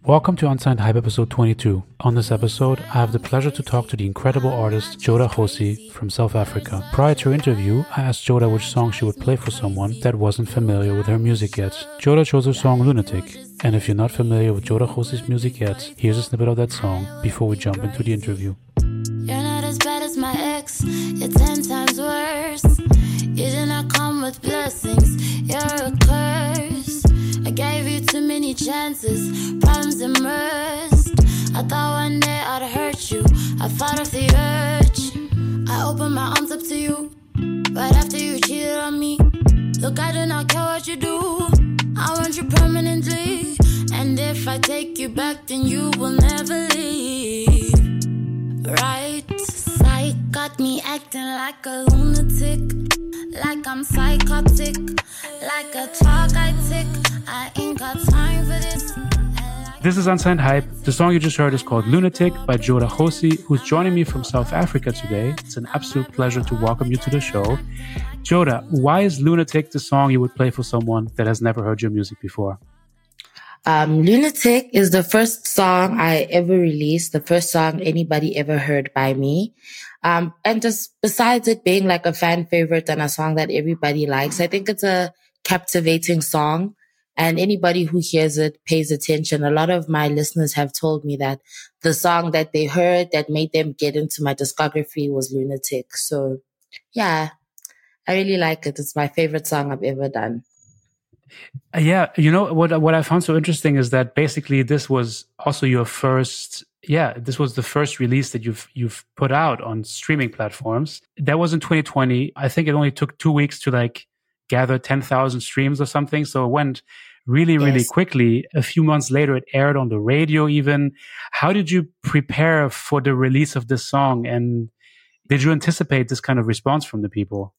Welcome to Unsigned Hype episode 22. On this episode, I have the pleasure to talk to the incredible artist Joda Josi from South Africa. Prior to our interview, I asked Joda which song she would play for someone that wasn't familiar with her music yet. Joda chose her song Lunatic, and if you're not familiar with Joda Josi's music yet, here's a snippet of that song before we jump into the interview. You're not as bad as my ex, you're 10 times worse. You did not come with blessings, you're a curse. I gave you too many chances, problems immersed. I thought one day I'd hurt you, I fought off the urge. I opened my arms up to you, right after you cheated on me. Look, I do not care what you do, I want you permanently. And if I take you back, then you will never leave. Right, psych got me acting like a lunatic, like I'm psychotic, like a clock I tick. I ain't got time for this. This is Unsigned Hype. The song you just heard is called Lunatic by Joda Josi, who's joining me from South Africa today. It's an absolute pleasure to welcome you to the show. Joda, why is Lunatic the song you would play for someone that has never heard your music before? Lunatic is the first song I ever released, the first song anybody ever heard by me. And just besides it being like a fan favorite and a song that everybody likes, I think it's a captivating song and anybody who hears it pays attention. A lot of my listeners have told me that the song that they heard that made them get into my discography was Lunatic. So yeah, I really like it. It's my favorite song I've ever done. Yeah, you know what I found so interesting is that basically this was also your first. Yeah, this was the first release that you've put out on streaming platforms. That was in 2020. I think it only took 2 weeks to gather 10,000 streams or something. So it went really quickly. A few months later, it aired on the radio even. How did you prepare for the release of this song? And did you anticipate this kind of response from the people?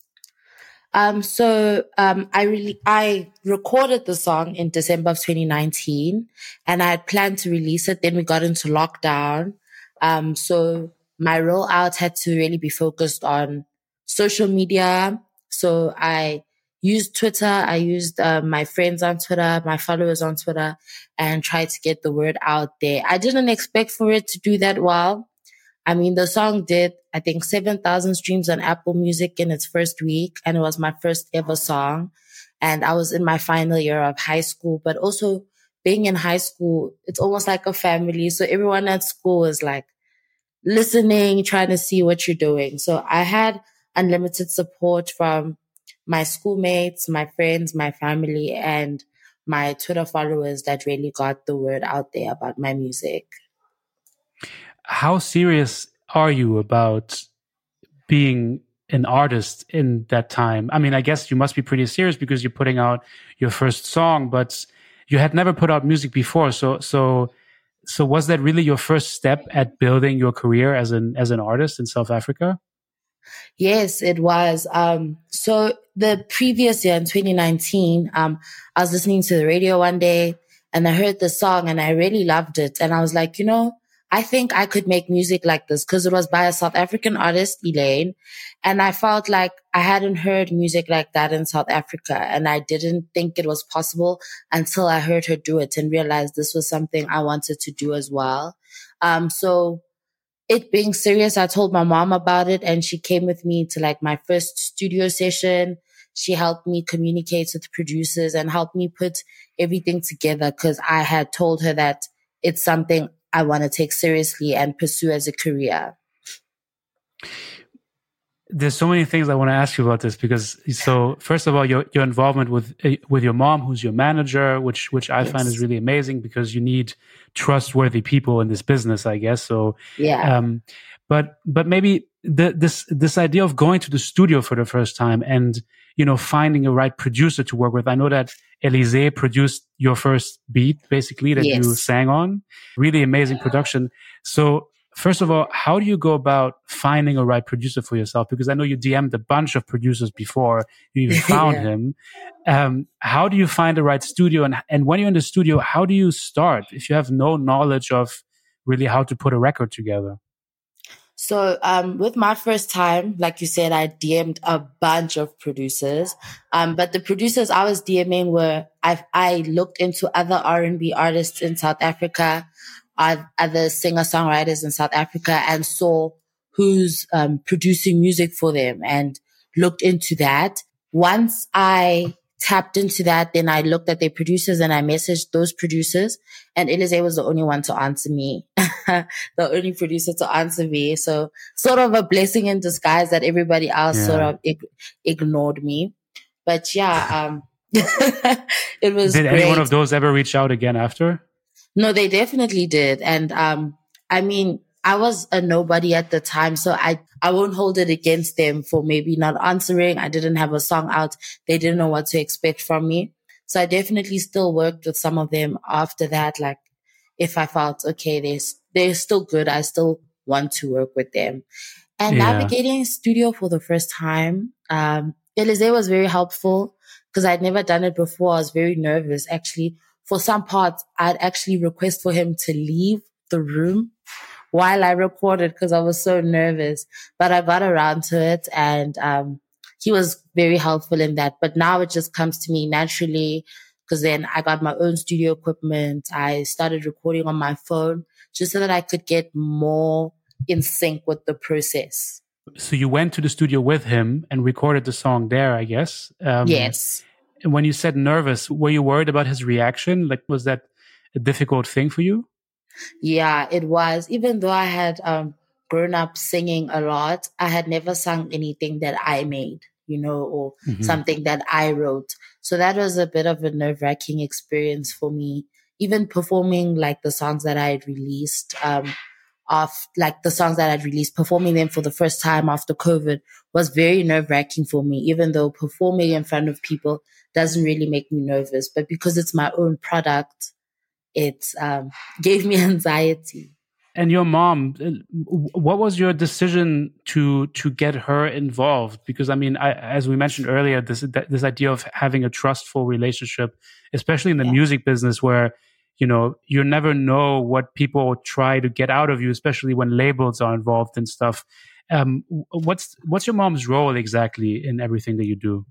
I recorded the song in December of 2019 and I had planned to release it. Then we got into lockdown. So my rollout had to really be focused on social media. So I used Twitter. I used my friends on Twitter, my followers on Twitter, and tried to get the word out there. I didn't expect for it to do that well. I mean, the song did, I think, 7,000 streams on Apple Music in its first week, and it was my first ever song. And I was in my final year of high school, but also being in high school, it's almost like a family. So everyone at school is listening, trying to see what you're doing. So I had unlimited support from my schoolmates, my friends, my family, and my Twitter followers that really got the word out there about my music. How serious are you about being an artist in that time? I mean, I guess you must be pretty serious because you're putting out your first song, but you had never put out music before. So was that really your first step at building your career as an artist in South Africa? Yes, it was. So the previous year in 2019, I was listening to the radio one day and I heard the song and I really loved it. And I was like, I think I could make music like this because it was by a South African artist, Elaine. And I felt like I hadn't heard music like that in South Africa. And I didn't think it was possible until I heard her do it and realized this was something I wanted to do as well. So it being serious, I told my mom about it and she came with me to my first studio session. She helped me communicate with producers and helped me put everything together because I had told her that it's something I want to take seriously and pursue as a career. There's so many things I want to ask you about this because, so first of all, your involvement with your mom, who's your manager, which I find is really amazing because you need trustworthy people in this business, I guess. So, yeah. But maybe this idea of going to the studio for the first time and, finding a right producer to work with. I know that Elise produced your first beat, basically, that you sang on. Really amazing production. So first of all, how do you go about finding a right producer for yourself? Because I know you DM'd a bunch of producers before you even found him. How do you find the right studio? And when you're in the studio, how do you start if you have no knowledge of really how to put a record together? So, with my first time, like you said, I DM'd a bunch of producers. But the producers I was DMing were, I looked into other R&B artists in South Africa, other singer-songwriters in South Africa, and saw who's, producing music for them and looked into that. Once I tapped into that, then I looked at their producers and I messaged those producers, and Elise was the only one to answer me. The only producer to answer me. So sort of a blessing in disguise that everybody else sort of ignored me. But yeah, it was Did great. any one of those ever reach out again after? No, they definitely did. And, I mean, I was a nobody at the time, so I won't hold it against them for maybe not answering. I didn't have a song out. They didn't know what to expect from me. So I definitely still worked with some of them after that. Like, if I felt, okay, they're still good, I still want to work with them. And navigating studio for the first time, Elise was very helpful because I'd never done it before. I was very nervous. Actually, for some parts, I'd actually request for him to leave the room while I recorded because I was so nervous. But I got around to it, and he was very helpful in that. But now it just comes to me naturally because then I got my own studio equipment. I started recording on my phone just so that I could get more in sync with the process. So you went to the studio with him and recorded the song there, I guess. Yes. And when you said nervous, were you worried about his reaction? Like, was that a difficult thing for you? Yeah, it was. Even though I had grown up singing a lot, I had never sung anything that I made, or something that I wrote. So that was a bit of a nerve-wracking experience for me. Even performing like the songs that I had released, performing them for the first time after COVID was very nerve-wracking for me, even though performing in front of people doesn't really make me nervous. But because it's my own product, it gave me anxiety. And your mom, what was your decision to get her involved? Because I mean, as we mentioned earlier, this idea of having a trustful relationship, especially in the music business, where you never know what people try to get out of you, especially when labels are involved and stuff. What's your mom's role exactly in everything that you do?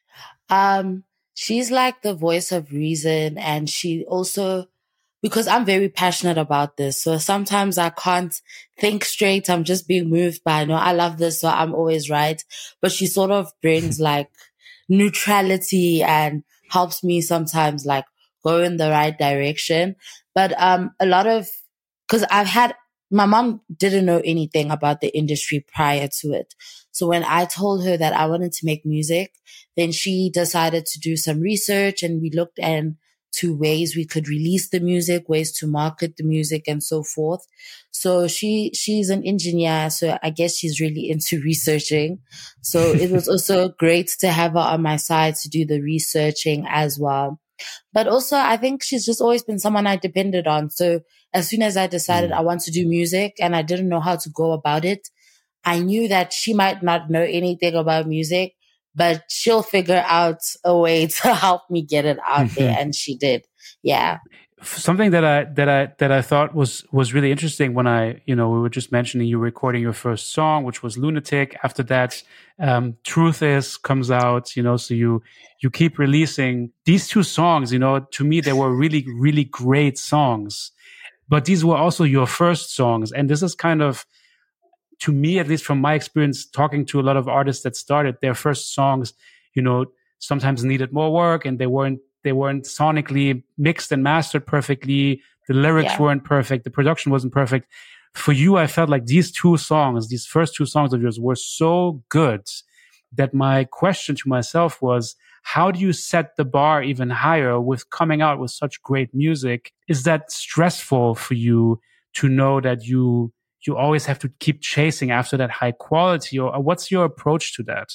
She's like the voice of reason, and she also, because I'm very passionate about this, so sometimes I can't think straight. I'm just being moved by, no, I love this, so I'm always right. But she sort of brings like neutrality and helps me sometimes like go in the right direction. But because my mom didn't know anything about the industry prior to it. So when I told her that I wanted to make music, then she decided to do some research, and we looked into ways we could release the music, ways to market the music, and so forth. So she's an engineer, so I guess she's really into researching. So it was also great to have her on my side to do the researching as well. But also, I think she's just always been someone I depended on. So as soon as I decided I want to do music and I didn't know how to go about it, I knew that she might not know anything about music, but she'll figure out a way to help me get it out there. And she did. Yeah. Something that I thought was really interesting when we were just mentioning you recording your first song, which was Lunatic. After that, Truth Is comes out, so you keep releasing these two songs. To me, they were really, really great songs, but these were also your first songs. And this is kind of, to me, at least from my experience, talking to a lot of artists that started their first songs, sometimes needed more work, and they weren't sonically mixed and mastered perfectly. The lyrics weren't perfect. The production wasn't perfect. For you, I felt like these first two songs of yours were so good that my question to myself was, how do you set the bar even higher with coming out with such great music? Is that stressful for you to know that you always have to keep chasing after that high quality, or what's your approach to that?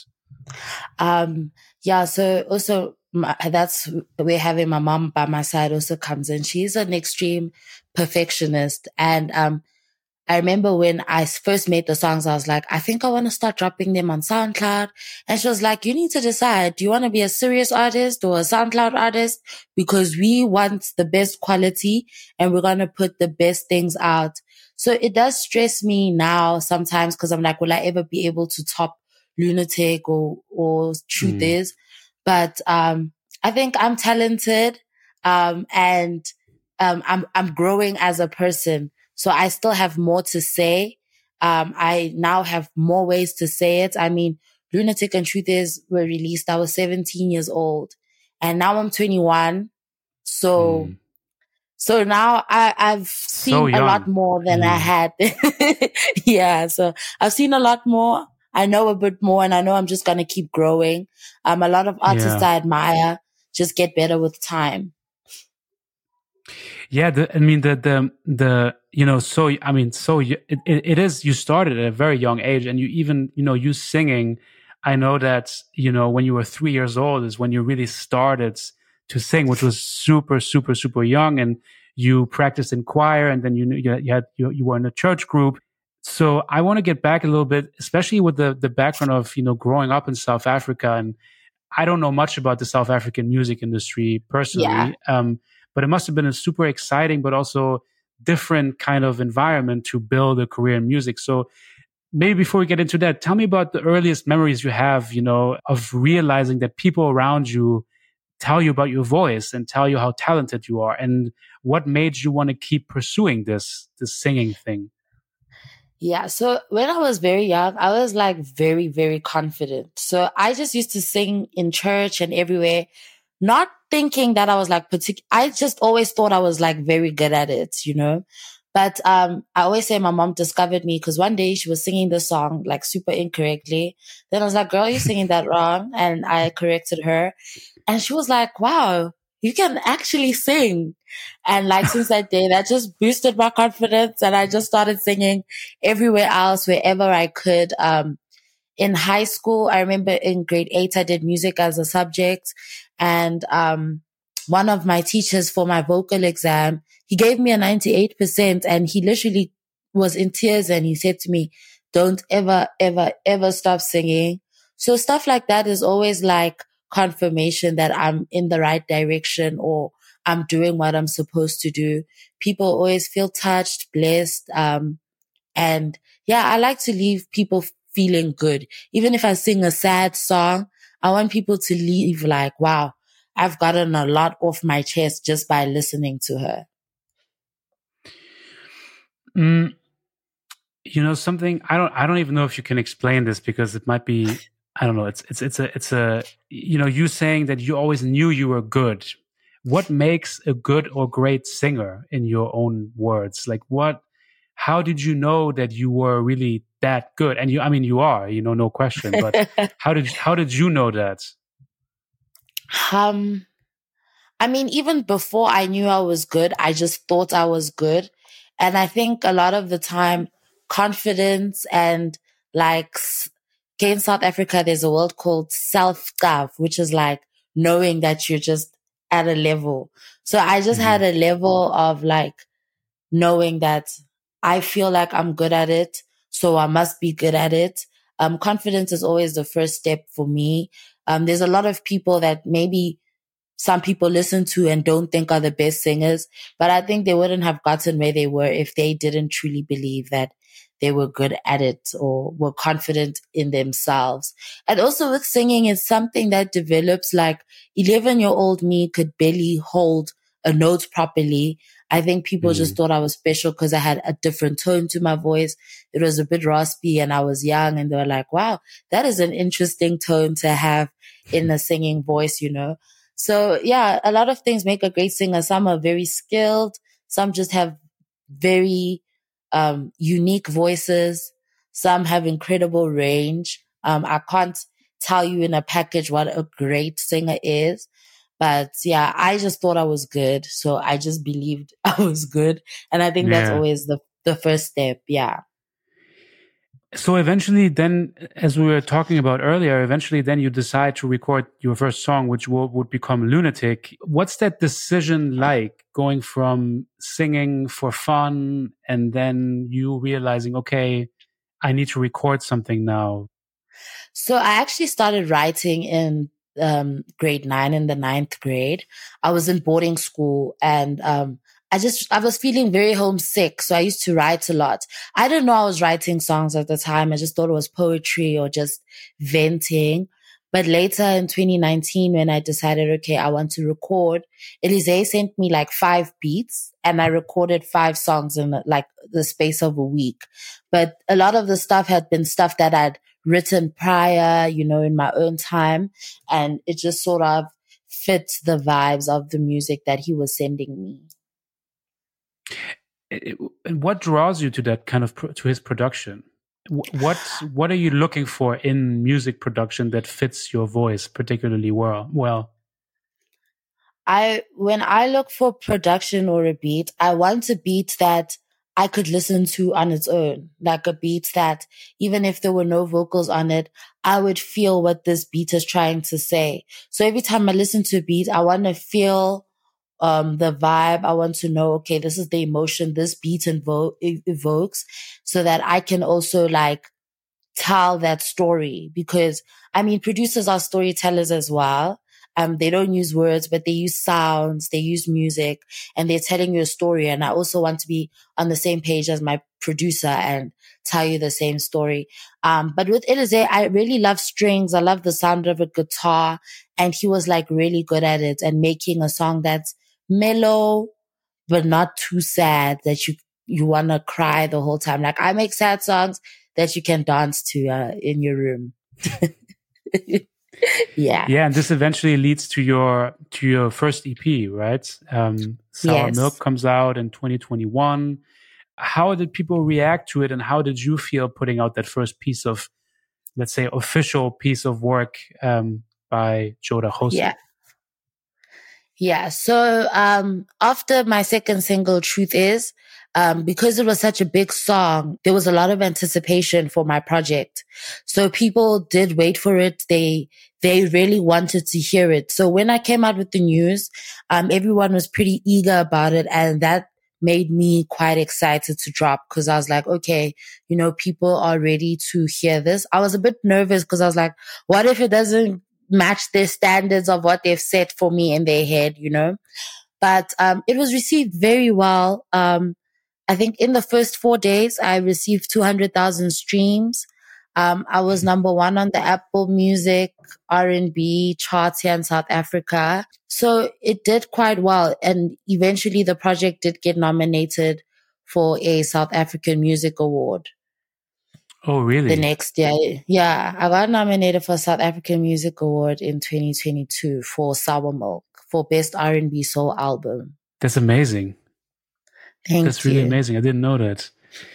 So also that's where having my mom by my side also comes in. She's an extreme perfectionist. And I remember when I first made the songs, I was like, I think I want to start dropping them on SoundCloud. And she was like, you need to decide, do you want to be a serious artist or a SoundCloud artist? Because we want the best quality and we're going to put the best things out. So it does stress me now sometimes because I'm like, will I ever be able to top Lunatic or Truth Is? But, I think I'm talented, and, I'm growing as a person. So I still have more to say. I now have more ways to say it. I mean, Lunatic and Truth Is were released. I was 17 years old and now I'm 21. So, so now I've seen a lot more than I had. Yeah. So I've seen a lot more. I know a bit more and I know I'm just going to keep growing. A lot of artists I admire just get better with time. Yeah, it is, you started at a very young age and you even, you singing. I know that, when you were 3 years old is when you really started to sing, which was super, super, super young. And you practiced in choir and then you were in a church group. So I want to get back a little bit, especially with the background of, growing up in South Africa. And I don't know much about the South African music industry personally. Yeah. But it must have been a super exciting, but also different kind of environment to build a career in music. So maybe before we get into that, tell me about the earliest memories you have, of realizing that people around you tell you about your voice and tell you how talented you are, and what made you want to keep pursuing this singing thing. Yeah. So when I was very young, I was like very, very confident. So I just used to sing in church and everywhere, not thinking that I was like I just always thought I was like very good at it, But, I always say my mom discovered me because one day she was singing the song like super incorrectly. Then I was like, girl, you're singing that wrong. And I corrected her and she was like, wow, you can actually sing. And like since that day, that just boosted my confidence. And I just started singing everywhere else, wherever I could. In high school, I remember in grade 8, I did music as a subject. And, one of my teachers for my vocal exam, he gave me a 98% and he literally was in tears and he said to me, don't ever, ever, ever stop singing. So stuff like that is always like confirmation that I'm in the right direction or I'm doing what I'm supposed to do. People always feel touched, blessed. And yeah, I like to leave people feeling good. Even if I sing a sad song, I want people to leave like, wow, I've gotten a lot off my chest just by listening to her. Something I don't even know if you can explain this because it might be, I don't know. It's a you saying that you always knew you were good. What makes a good or great singer in your own words? Like how did you know that you were really that good? And you are, no question, but how did you know that? Even before I knew I was good, I just thought I was good. And I think a lot of the time, confidence and like in South Africa, there's a word called self-love, which is like knowing that you're just at a level. So I just had a level of like knowing that I feel like I'm good at it. So I must be good at it. Confidence is always the first step for me. There's a lot of people that maybe some people listen to and don't think are the best singers, but I think they wouldn't have gotten where they were if they didn't truly believe that they were good at it or were confident in themselves. And also with singing, it's something that develops. Like 11-year-old me could barely hold a note properly. I think people just thought I was special because I had a different tone to my voice. It was a bit raspy and I was young and they were like, wow, that is an interesting tone to have in a singing voice, So yeah, a lot of things make a great singer. Some are very skilled. Some just have very unique voices. Some have incredible range. I can't tell you in a package what a great singer is. But yeah, I just thought I was good. So I just believed I was good. And I think that's always the first step. Yeah. So eventually then, as we were talking about earlier, eventually then you decide to record your first song, which would become Lunatic. What's that decision like, going from singing for fun and then you realizing, okay, I need to record something now? So I actually started writing in grade 9, in the 9th grade. I was in boarding school and I was feeling very homesick. So I used to write a lot. I didn't know I was writing songs at the time. I just thought it was poetry or just venting. But later in 2019, when I decided, okay, I want to record, Elise sent me like 5 beats and I recorded 5 songs in like the space of a week. But a lot of the stuff had been stuff that I'd written prior, you know, in my own time. And it just sort of fits the vibes of the music that he was sending me. And what draws you to that kind of to his production? What are you looking for in music production that fits your voice particularly well? When I look for production or a beat, I want a beat that I could listen to on its own, like a beat that even if there were no vocals on it, I would feel what this beat is trying to say. So every time I listen to a beat, I want to feel the vibe. I want to know, okay, this is the emotion this beat evokes, so that I can also like tell that story. Because I mean, producers are storytellers as well. They don't use words, but they use sounds, they use music, and they're telling you a story. And I also want to be on the same page as my producer and tell you the same story. But with Elise, I really love strings. I love the sound of a guitar. And he was like really good at it and making a song that's mellow, but not too sad that you want to cry the whole time. Like I make sad songs that you can dance to in your room. Yeah. And this eventually leads to your first EP, right? Sour Milk comes out in 2021. How did people react to it, and how did you feel putting out that first piece of, let's say, official piece of work by Joe Da Hosi? Yeah. So after my second single, Truth Is, because it was such a big song, there was a lot of anticipation for my project. So people did wait for it. They really wanted to hear it. So when I came out with the news, everyone was pretty eager about it. And that made me quite excited to drop, because I was like, okay, you know, people are ready to hear this. I was a bit nervous because I was like, what if it doesn't match their standards of what they've set for me in their head, you know? But it was received very well. I think in the first 4 days, I received 200,000 streams. I was number 1 on the Apple Music R&B charts here in South Africa. So it did quite well. And eventually the project did get nominated for a South African Music Award. Oh, really? The next year. Yeah, I got nominated for South African Music Award in 2022 for Sour Milk, for Best R&B Soul Album. That's amazing. That's really amazing. I didn't know that.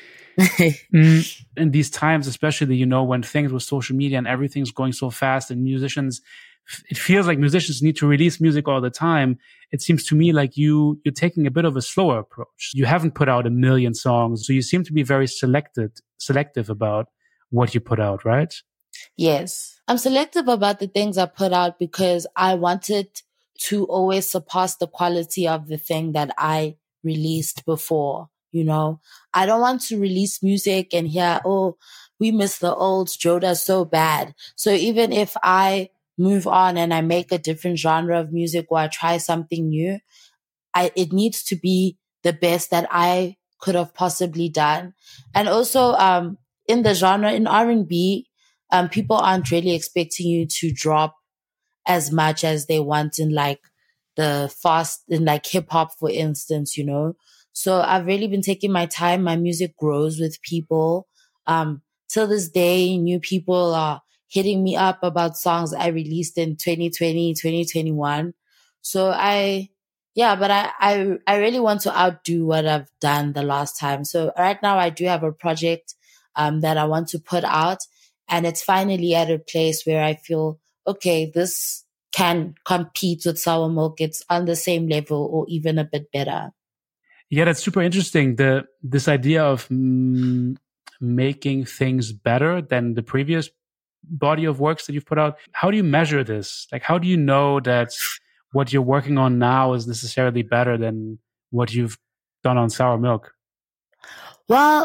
In these times, especially, you know, when things with social media and everything's going so fast, and it feels like musicians need to release music all the time. It seems to me like you're taking a bit of a slower approach. You haven't put out 1 million songs, so you seem to be very selective about what you put out, right? Yes. I'm selective about the things I put out because I wanted to always surpass the quality of the thing that I released before. You know, I don't want to release music and hear, oh, we miss the old Joda so bad. So even if I move on and I make a different genre of music or I try something new, it needs to be the best that I could have possibly done. And also, in the genre, in R&B, people aren't really expecting you to drop as much as they want in like in like hip hop, for instance, you know. So I've really been taking my time. My music grows with people. Till this day, new people are hitting me up about songs I released in 2020, 2021. So I really want to outdo what I've done the last time. So right now I do have a project, that I want to put out, and it's finally at a place where I feel, okay, this can compete with Sour Milk. It's on the same level or even a bit better. Yeah, that's super interesting. This idea of making things better than the previous body of works that you've put out. How do you measure this? Like, how do you know that what you're working on now is necessarily better than what you've done on Sour Milk? Well,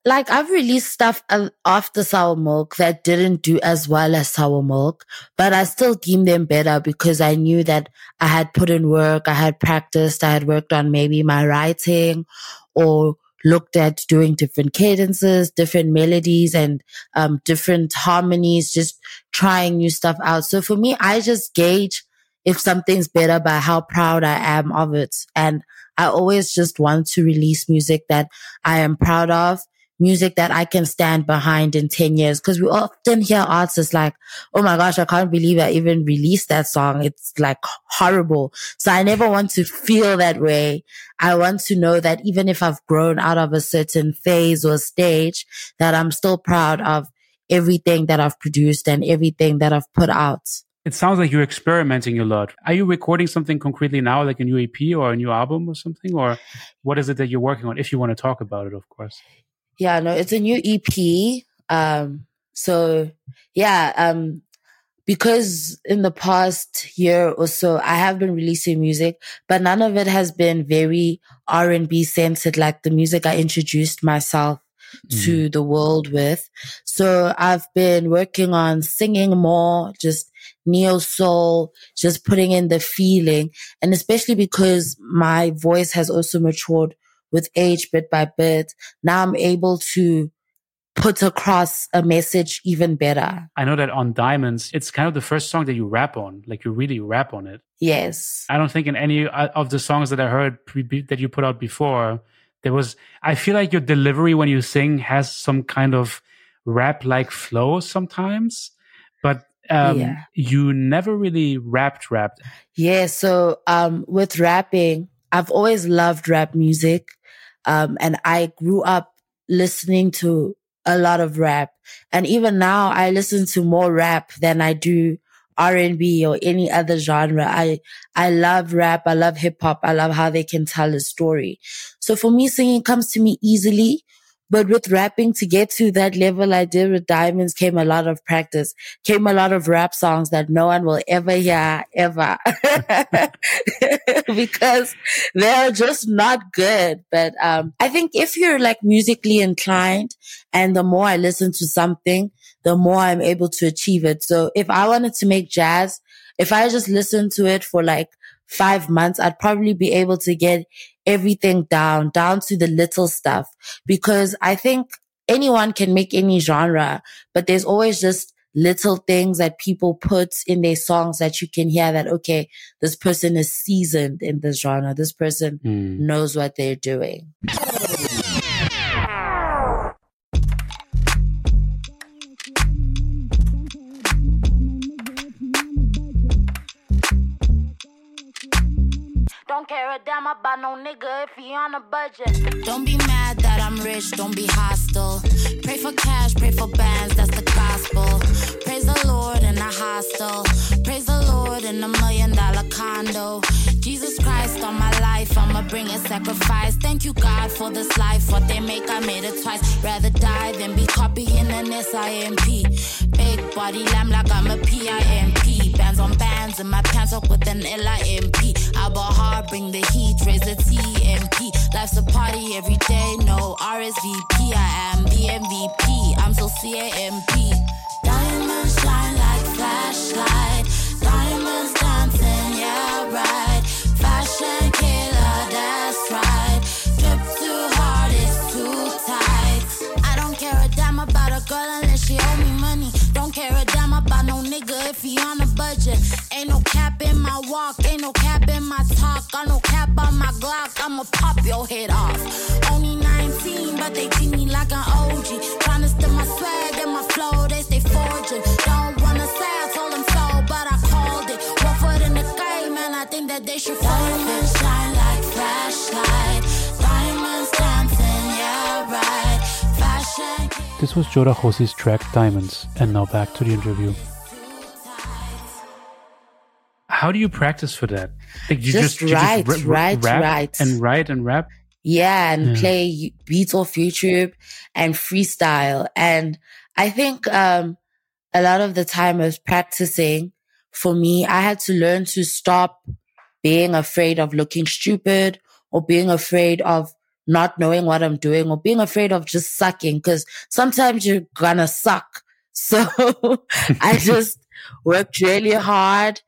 Like, I've released stuff after Sour Milk that didn't do as well as Sour Milk, but I still deemed them better because I knew that I had put in work, I had practiced, I had worked on maybe my writing or looked at doing different cadences, different melodies and different harmonies, just trying new stuff out. So for me, I just gauge if something's better by how proud I am of it. And I always just want to release music that I am proud of, music that I can stand behind in 10 years. Cause we often hear artists like, oh my gosh, I can't believe I even released that song. It's like horrible. So I never want to feel that way. I want to know that even if I've grown out of a certain phase or stage, that I'm still proud of everything that I've produced and everything that I've put out. It sounds like you're experimenting a lot. Are you recording something concretely now, like a new EP or a new album or something? Or what is it that you're working on, if you want to talk about it, of course? Yeah, no, it's a new EP. Because in the past year or so, I have been releasing music, but none of it has been very R&B centered, like the music I introduced myself to the world with. So I've been working on singing more, just neo soul, just putting in the feeling. And especially because my voice has also matured with age bit by bit, now I'm able to put across a message even better. I know that on Diamonds, it's kind of the first song that you rap on, like you really rap on it. Yes. I don't think in any of the songs that I heard that you put out before, I feel like your delivery when you sing has some kind of rap-like flow sometimes, but you never really rapped. Yeah, so with rapping, I've always loved rap music, and I grew up listening to a lot of rap. And even now, I listen to more rap than I do R&B or any other genre. I love rap. I love hip hop. I love how they can tell a story. So for me, singing comes to me easily. But with rapping, to get to that level I did with Diamonds came a lot of practice, came a lot of rap songs that no one will ever hear, ever. Because they're just not good. But I think if you're like musically inclined and the more I listen to something, the more I'm able to achieve it. So if I wanted to make jazz, if I just listened to it for like 5 months, I'd probably be able to get everything down to the little stuff, because I think anyone can make any genre, but there's always just little things that people put in their songs that you can hear that, okay, this person is seasoned in this genre. This person knows what they're doing. Don't care a damn about no nigga if he on a budget. Don't be mad that I'm rich, don't be hostile. Pray for cash, pray for bands, that's the gospel. Praise the Lord in a hostel. Praise the Lord in $1 million condo. Jesus Christ on my life, I'ma bring a sacrifice. Thank you God for this life, what they make I made it twice. Rather die than be copying an SIMP. Big body lamb like I'm a PIMP. Bands on bands in my pants up with an LIMP. I ball hard, bring the heat, raise the TMP. Life's a party every day, no RSVP. I am the MVP, I'm so CAMP. Diamonds shine like flashlight. Diamonds dancing, yeah right. Fashion killer, that's right. Drip too hard, it's too tight. I don't care a damn about a girl unless she owe me money. Don't care a damn about no nigga if he on a budget. Ain't no cap in my walk, ain't no cap in my talk. Got no cap on my Glock, I'ma pop your head off. Only 19, but they treat me like an OG. Tryna steal my swag and my flow, they stay forging. Don't wanna say I told them so, but I called it. One foot in the game, and I think that they should fold it. Diamonds shine like flashlight. Diamonds dancing, yeah right. Fashion. This was Joda Josi's track Diamonds, and now back to the interview. How do you practice for that? Like you just write and rap? Yeah, and play beats off YouTube and freestyle. And I think a lot of the time of practicing, for me, I had to learn to stop being afraid of looking stupid or being afraid of not knowing what I'm doing or being afraid of just sucking, because sometimes you're gonna suck. So I just worked really hard.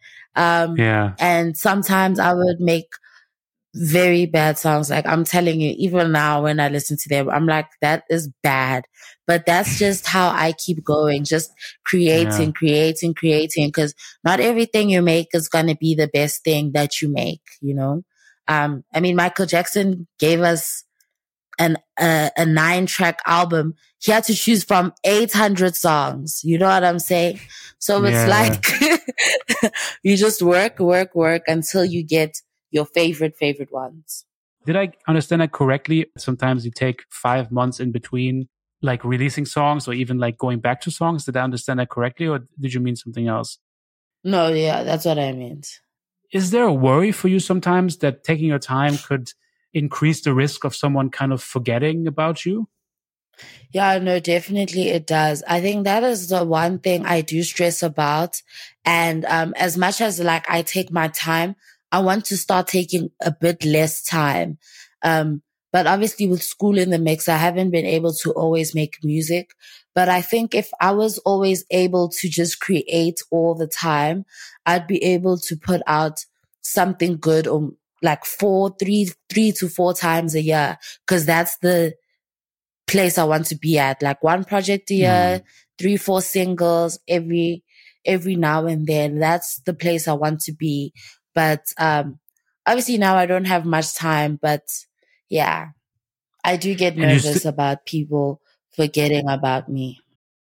And sometimes I would make very bad songs. Like, I'm telling you, even now when I listen to them, I'm like, that is bad. But that's just how I keep going, just creating, because not everything you make is going to be the best thing that you make, you know? I mean, Michael Jackson gave us a 9-track album. He had to choose from 800 songs. You know what I'm saying? So it's like, you just work until you get your favorite ones. Did I understand that correctly? Sometimes you take 5 months in between, like releasing songs or even like going back to songs. Did I understand that correctly, or did you mean something else? No, yeah, that's what I meant. Is there a worry for you sometimes that taking your time could increase the risk of someone kind of forgetting about you? Yeah, no, definitely it does. I think that is the one thing I do stress about. And as much as like I take my time, I want to start taking a bit less time. But obviously with school in the mix, I haven't been able to always make music. But I think if I was always able to just create all the time, I'd be able to put out something good, or like 3 to 4 times a year. 'Cause that's the place I want to be at. Like 1 project a year, 3, 4 singles every now and then. That's the place I want to be. But obviously now I don't have much time, but yeah, I do get nervous about people forgetting about me.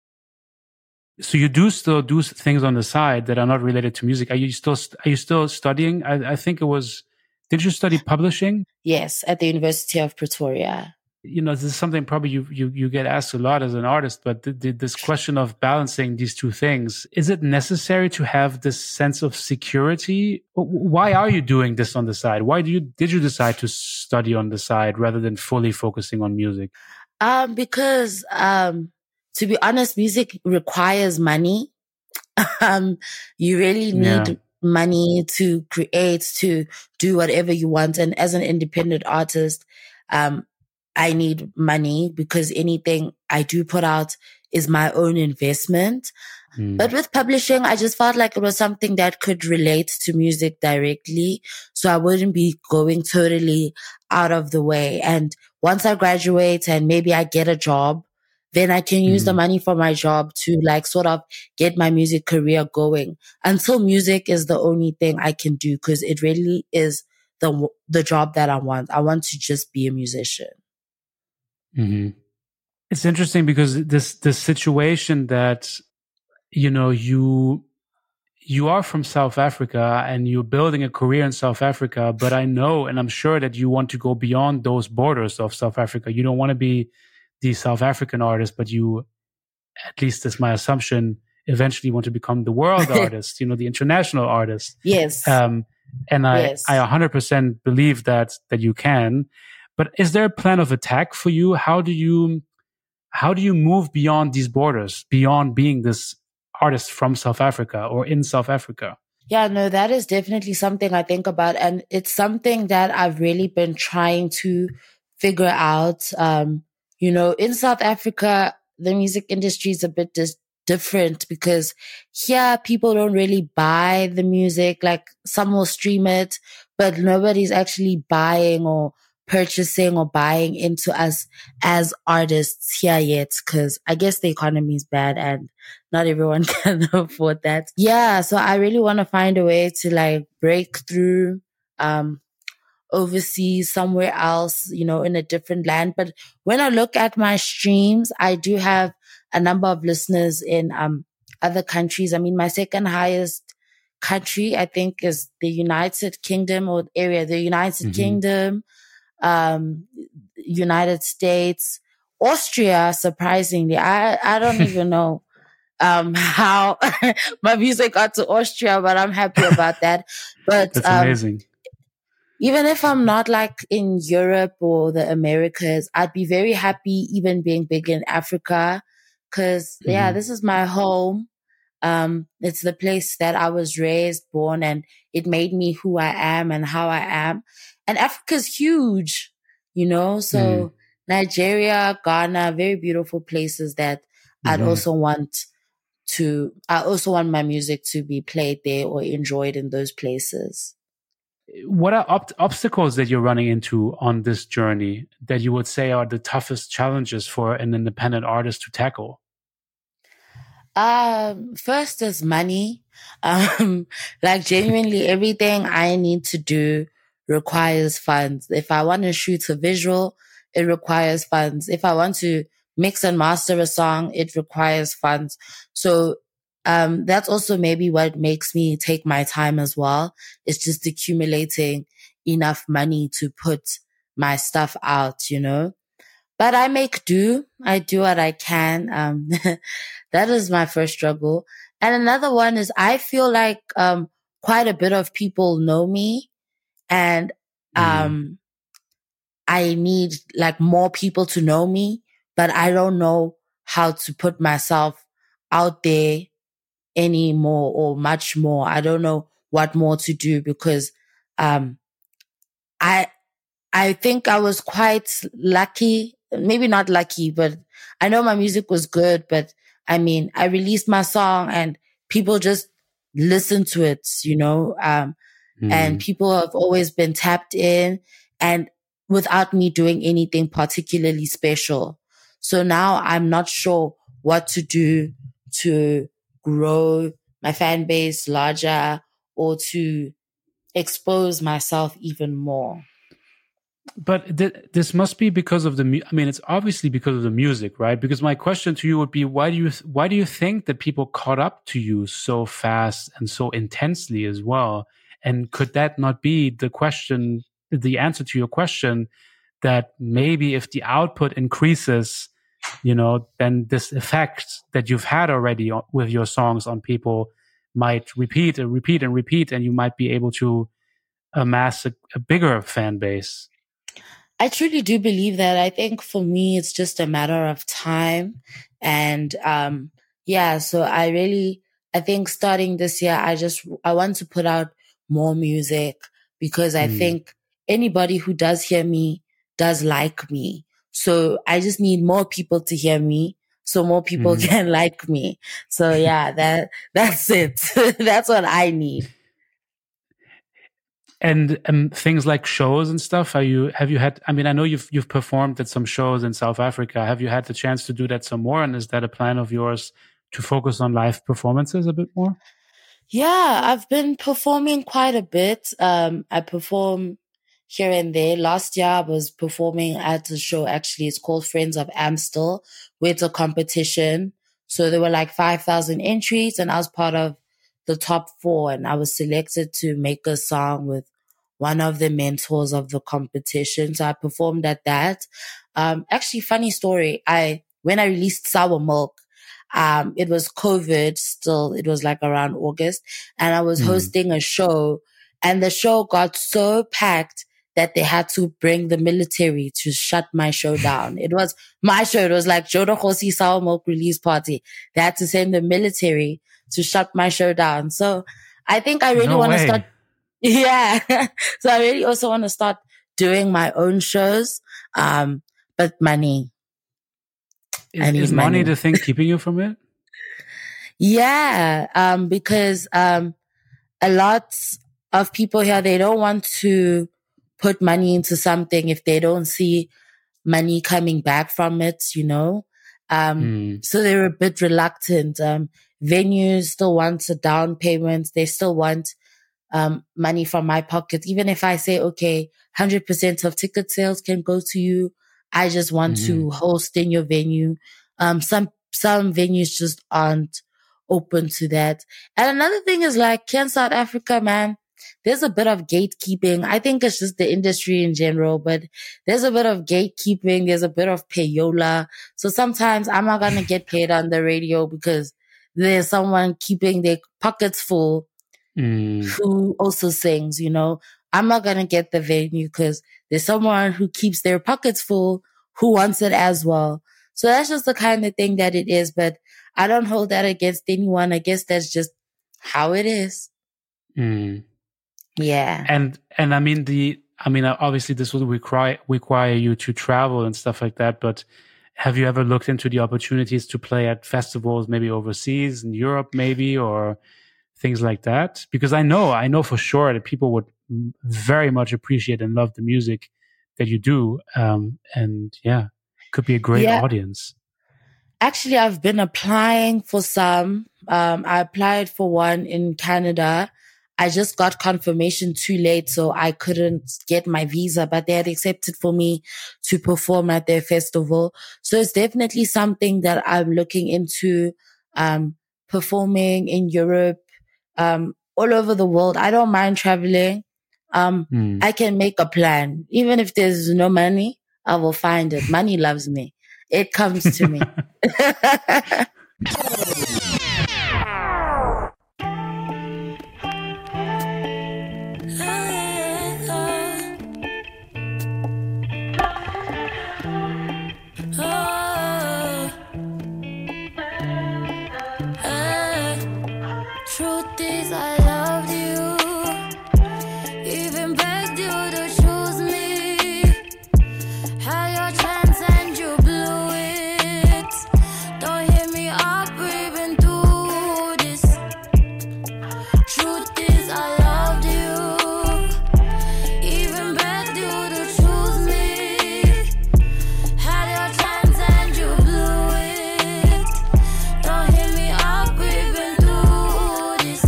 So you do still do things on the side that are not related to music. Are you still studying? I think it was, did you study publishing? Yes, at the University of Pretoria. You know, this is something probably you get asked a lot as an artist, but this question of balancing these two things, is it necessary to have this sense of security? Why are you doing this on the side? Why did you decide to study on the side rather than fully focusing on music? Because to be honest, music requires money. You really need money to create, to do whatever you want. And as an independent artist, I need money because anything I do put out is my own investment. But with publishing, I just felt like it was something that could relate to music directly. So I wouldn't be going totally out of the way. And once I graduate and maybe I get a job, then I can use the money from my job to like sort of get my music career going, until music is the only thing I can do, because it really is the job that I want. I want to just be a musician. It's interesting because this situation that, you know, you are from South Africa and you're building a career in South Africa, but I know and I'm sure that you want to go beyond those borders of South Africa. You don't want to be the South African artist, but you, at least that's my assumption, eventually want to become the world artist, you know, the international artist. Yes. And I 100% believe that you can. But is there a plan of attack for you? How do you move beyond these borders, beyond being this artist from South Africa or in South Africa? Yeah, no, that is definitely something I think about. And it's something that I've really been trying to figure out. You know, in South Africa, the music industry is a bit different because here people don't really buy the music. Like, some will stream it, but nobody's actually buying or purchasing or buying into us as artists here yet, because I guess the economy is bad and not everyone can afford that. Yeah, so I really want to find a way to like break through overseas, somewhere else, you know, in a different land. But when I look at my streams, I do have a number of listeners in other countries. I mean, my second highest country, I think, is the United Kingdom, or area, the United Kingdom, United States, Austria, surprisingly. I don't even know how my music got to Austria, but I'm happy about that. But that's amazing. Even if I'm not like in Europe or the Americas, I'd be very happy even being big in Africa, because this is my home. It's the place that I was raised, born, and it made me who I am and how I am. And Africa's huge. you know? So Nigeria, Ghana, very beautiful places that I also want my music to be played there or enjoyed in those places. What are obstacles that you're running into on this journey that you would say are the toughest challenges for an independent artist to tackle? First is money. Like genuinely everything I need to do requires funds. If I want to shoot a visual, it requires funds. If I want to mix and master a song, it requires funds. So, that's also maybe what makes me take my time as well. It's just accumulating enough money to put my stuff out, you know? But I make do. I do what I can. That is my first struggle. And another one is I feel like, quite a bit of people know me and, I need like more people to know me, but I don't know how to put myself out there anymore or much more. I don't know what more to do because, I, I think I was quite lucky, maybe not lucky, but I know my music was good, but I mean, I released my song and people just listened to it, you know, and people have always been tapped in and without me doing anything particularly special. So now I'm not sure what to do to grow my fan base larger or to expose myself even more. But this must be because of I mean, it's obviously because of the music, right? Because my question to you would be, why do you think that people caught up to you so fast and so intensely as well? And could that not be the answer to your question, that maybe if the output increases, you know, then this effect that you've had already with your songs on people might repeat and repeat and repeat, and you might be able to amass a bigger fan base? I truly do believe that. I think for me, it's just a matter of time. And, yeah, so I think starting this year, I want to put out more music because I think anybody who does hear me does like me. So I just need more people to hear me so more people can like me. So yeah, that's it. That's what I need. And things like shows and stuff. Have you had? I mean, I know you've performed at some shows in South Africa. Have you had the chance to do that some more? And is that a plan of yours to focus on live performances a bit more? Yeah, I've been performing quite a bit. I perform here and there. Last year I was performing at a show, actually. It's called Friends of Amstel, where it's a competition. So there were like 5,000 entries and I was part of the top 4 and I was selected to make a song with one of the mentors of the competition. So I performed at that. Actually, funny story. When I released Sour Milk, it was COVID still. It was like around August and I was hosting a show and the show got so packed that they had to bring the military to shut my show down. It was my show. It was like Jodo Khosi Sour Milk release party. They had to send the military to shut my show down. So I think I really want to start. Yeah. So I really also want to start doing my own shows. But money. Is money the thing keeping you from it? Yeah. Because, a lot of people here, they don't want to put money into something if they don't see money coming back from it, you know? So they're a bit reluctant. Venues still want a down payment. They still want, money from my pocket. Even if I say, okay, 100% of ticket sales can go to you. I just want to host in your venue. Some venues just aren't open to that. And another thing is like here in South Africa, man, there's a bit of gatekeeping. I think it's just the industry in general, but there's a bit of gatekeeping. There's a bit of payola. So sometimes I'm not going to get paid on the radio because there's someone keeping their pockets full who also sings, you know. I'm not going to get the venue because there's someone who keeps their pockets full who wants it as well. So that's just the kind of thing that it is. But I don't hold that against anyone. I guess that's just how it is. Yeah. And I mean, I mean, obviously this will require you to travel and stuff like that, but have you ever looked into the opportunities to play at festivals, maybe overseas in Europe, maybe, or things like that? Because I know for sure that people would very much appreciate and love the music that you do. And yeah, could be a great audience. Actually, I've been applying for some. I applied for one in Canada. I just got confirmation too late, so I couldn't get my visa, but they had accepted for me to perform at their festival. So it's definitely something that I'm looking into, performing in Europe, all over the world. I don't mind traveling. I can make a plan. Even if there's no money, I will find it. Money loves me. It comes to me. Truth is, I loved you. Even begged you to choose me. Had your chance and you blew it. Don't hit me up, we've been through this. Truth is, I loved you. Even begged you to choose me. Had your chance and you blew it. Don't hit me up, we've been through this.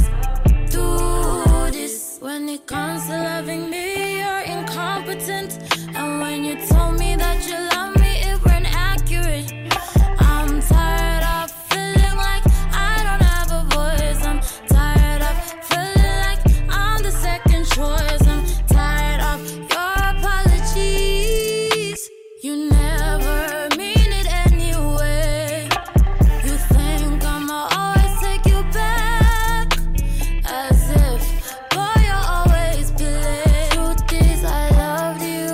When it comes to loving me, you're incompetent. And when you told me that you love me, it weren't accurate. I'm tired of feeling like I don't have a voice. I'm tired of feeling like I'm the second choice. I'm tired of your apologies. You never mean it anyway. You think I'ma always take you back, as if, boy, you'll always play. Truth is, I loved you.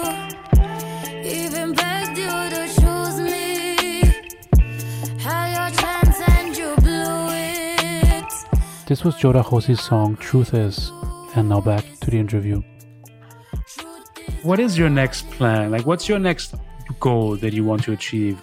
Even begged you to choose me. Had your chance and you blew it. This was Joe Dagosi's song, Truth Is. And now back to the interview. What is your next plan? Like, what's your next goal that you want to achieve?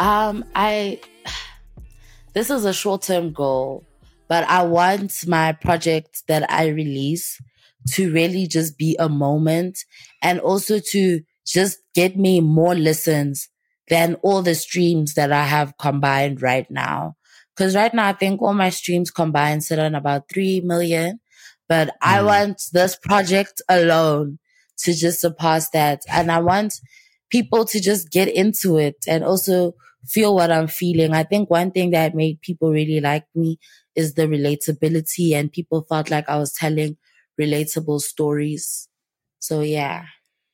This is a short-term goal, but I want my project that I release to really just be a moment, and also to just get me more listens than all the streams that I have combined right now. Because right now, I think all my streams combined sit on about 3 million. But I want this project alone to just surpass that. And I want people to just get into it and also feel what I'm feeling. I think one thing that made people really like me is the relatability, and people felt like I was telling relatable stories. So yeah.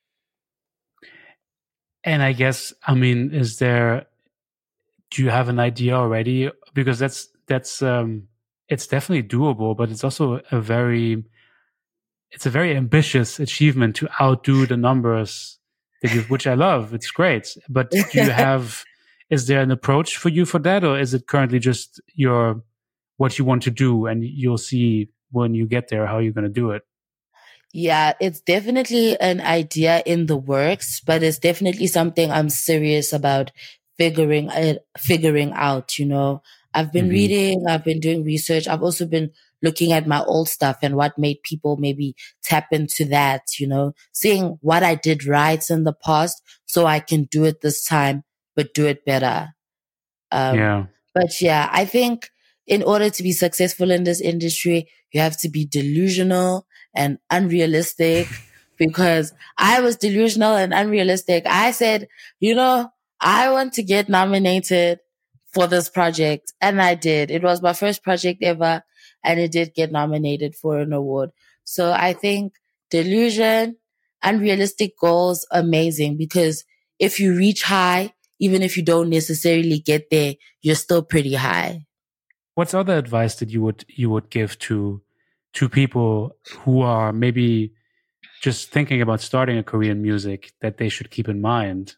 And I guess, I mean, do you have an idea already? Because that's it's definitely doable, but it's also a very ambitious achievement to outdo the numbers which I love. It's great. But do you have, is there an approach for you for that? Or is it currently just what you want to do, and you'll see when you get there how you're going to do it? Yeah, it's definitely an idea in the works, but it's definitely something I'm serious about figuring out, you know. I've been reading, I've been doing research. I've also been looking at my old stuff and what made people maybe tap into that, you know, seeing what I did right in the past so I can do it this time, but do it better. But yeah, I think in order to be successful in this industry, you have to be delusional and unrealistic, because I was delusional and unrealistic. I said, you know, I want to get nominated for this project. And I did. It was my first project ever, and it did get nominated for an award. So I think delusion, unrealistic goals, amazing, because if you reach high, even if you don't necessarily get there, you're still pretty high. What's other advice that you would give to people who are maybe just thinking about starting a career in music that they should keep in mind?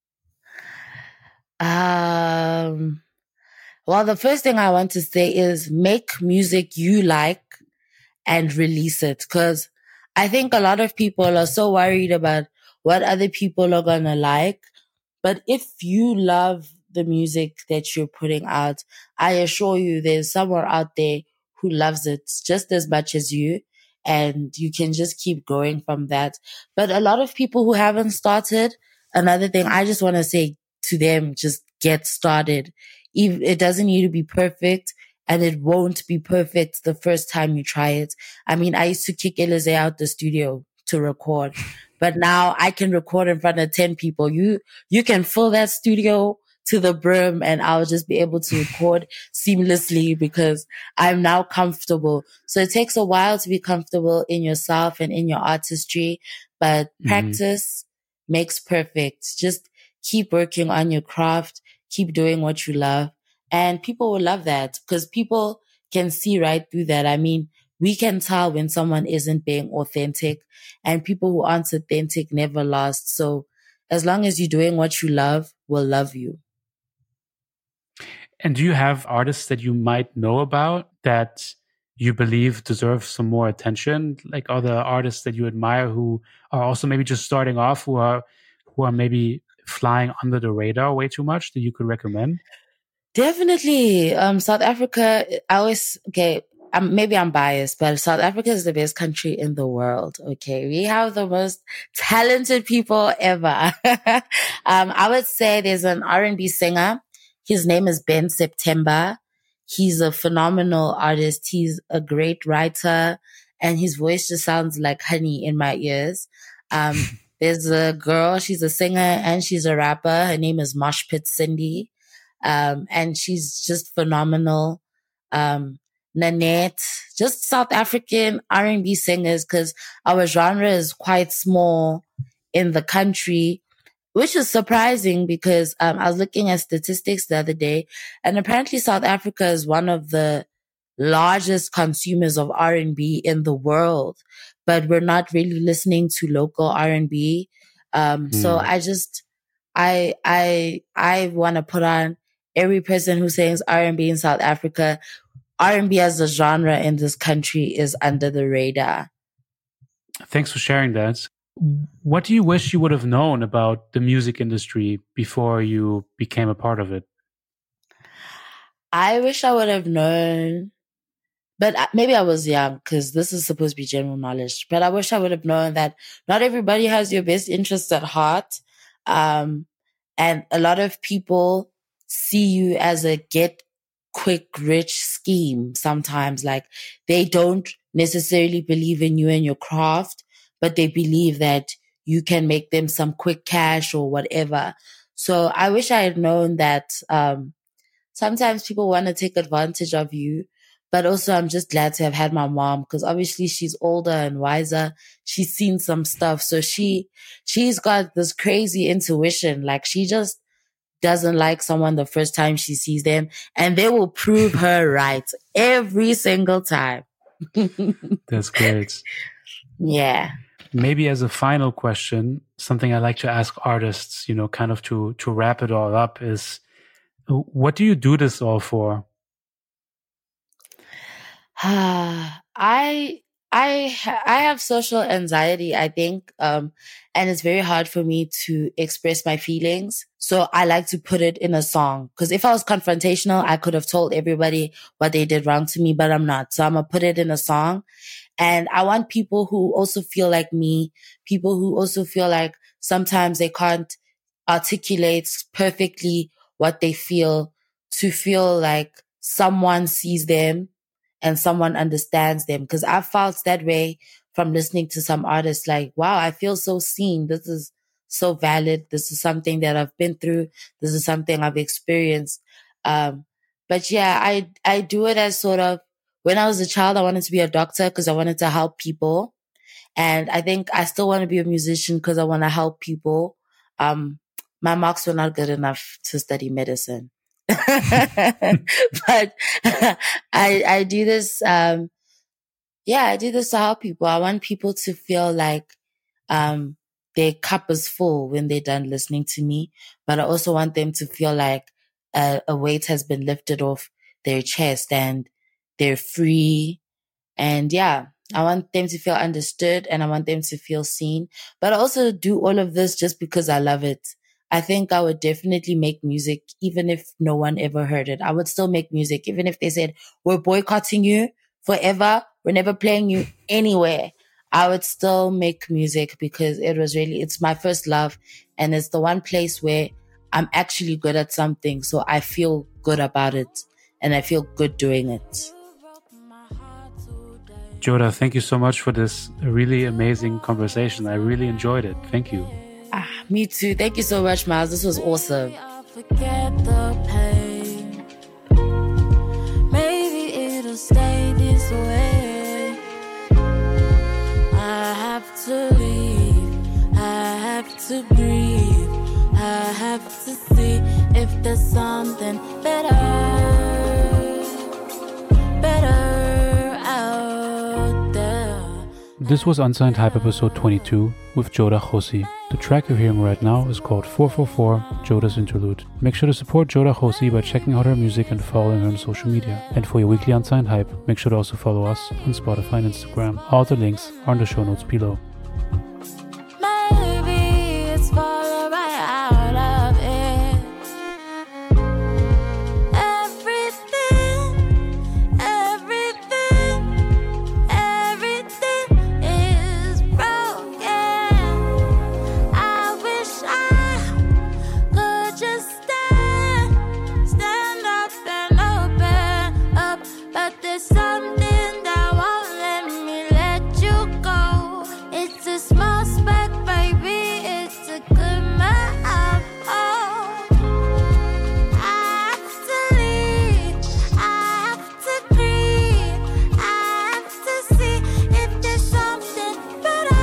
Well, the first thing I want to say is make music you like and release it. Because I think a lot of people are so worried about what other people are going to like. But if you love the music that you're putting out, I assure you there's someone out there who loves it just as much as you. And you can just keep going from that. But a lot of people who haven't started, another thing I just want to say to them, just get started. It doesn't need to be perfect, and it won't be perfect the first time you try it. I mean, I used to kick Elize out the studio to record, but now I can record in front of 10 people. You can fill that studio to the brim, and I'll just be able to record seamlessly because I'm now comfortable. So it takes a while to be comfortable in yourself and in your artistry, but practice makes perfect. Just keep working on your craft, keep doing what you love, and people will love that because people can see right through that. I mean, we can tell when someone isn't being authentic, and people who aren't authentic never last. So as long as you're doing what you love, we'll love you. And do you have artists that you might know about that you believe deserve some more attention? Like other artists that you admire who are also maybe just starting off, who are maybe flying under the radar way too much that you could recommend? Definitely. South Africa, maybe I'm biased, but South Africa is the best country in the world. Okay. We have the most talented people ever. I would say there's an R&B singer. His name is Ben September. He's a phenomenal artist. He's a great writer, and his voice just sounds like honey in my ears. There's a girl, she's a singer and she's a rapper. Her name is Mosh Pit Cindy. And she's just phenomenal. Nanette, just South African R&B singers, because our genre is quite small in the country, which is surprising because I was looking at statistics the other day, and apparently South Africa is one of the largest consumers of R&B in the world, but we're not really listening to local R&B. So I want to put on every person who sings R&B in South Africa. R&B as a genre in this country is under the radar. Thanks for sharing that. What do you wish you would have known about the music industry before you became a part of it? I wish I would have known, but maybe I was young because this is supposed to be general knowledge, but I wish I would have known that not everybody has your best interests at heart. And a lot of people see you as a get quick rich scheme sometimes. Like, they don't necessarily believe in you and your craft, but they believe that you can make them some quick cash or whatever. So I wish I had known that sometimes people want to take advantage of you. But also, I'm just glad to have had my mom, because obviously she's older and wiser. She's seen some stuff. So she's got this crazy intuition. Like, she just doesn't like someone the first time she sees them, and they will prove her right every single time. That's great. Yeah. Maybe as a final question, something I like to ask artists, kind of to wrap it all up, is what do you do this all for? I have social anxiety, I think, and it's very hard for me to express my feelings. So I like to put it in a song, because if I was confrontational, I could have told everybody what they did wrong to me, but I'm not. So I'm gonna put it in a song. And I want people who also feel like me, people who also feel like sometimes they can't articulate perfectly what they feel, to feel like someone sees them and someone understands them. Because I felt that way from listening to some artists, like, wow, I feel so seen. This is so valid. This is something that I've been through. This is something I've experienced. But yeah, I do it as sort of, when I was a child, I wanted to be a doctor because I wanted to help people. And I think I still want to be a musician because I want to help people. My marks were not good enough to study medicine. But I do this, I do this to help people. I want people to feel like, their cup is full when they're done listening to me, but I also want them to feel like a weight has been lifted off their chest and they're free. And yeah, I want them to feel understood and I want them to feel seen. But I also do all of this just because I love it. I think I would definitely make music even if no one ever heard it. I would still make music even if they said, we're boycotting you forever. We're never playing you anywhere. I would still make music because it's my first love. And it's the one place where I'm actually good at something. So I feel good about it and I feel good doing it. Joda, thank you so much for this really amazing conversation. I really enjoyed it. Thank you. Me too. Thank you so much, Miles. This was awesome. Forget the pain. Maybe it'll stay this way. I have to leave. I have to breathe. I have to see if there's something better out there. This was Unsigned Hype episode 22 with Joda Josi. The track you're hearing right now is called 444 Joda's Interlude. Make sure to support Joda Josi by checking out her music and following her on social media. And for your weekly Unsigned Hype, make sure to also follow us on Spotify and Instagram. All the links are in the show notes below. Maybe it's falling right out of it. Everything is broken. I wish I could just stand up and open up, but there's something that won't let me let you go. It's a small speck, baby, it's a good map. Oh, I have to leave, I have to breathe, I have to see if there's something better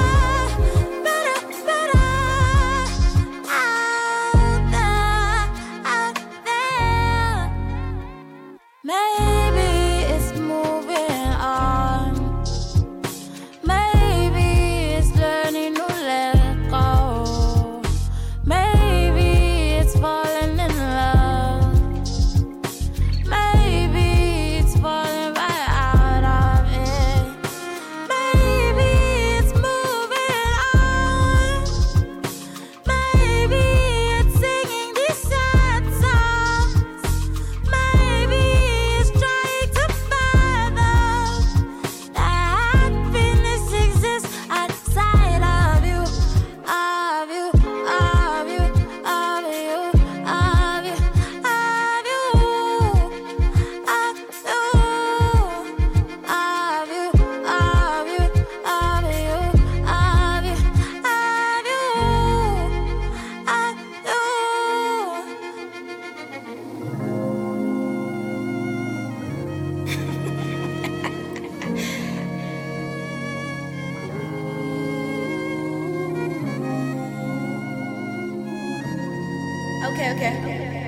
out there. Maybe it's moving on. Maybe it's learning to let go. Maybe it's falling in love. Maybe it's falling right out of it. Maybe it's moving on. Maybe it's singing these sad songs. Maybe it's trying to fathom that happiness exists outside of you, of you, of you, of you, of you, of you, of you, of you, of you, of you, Okay.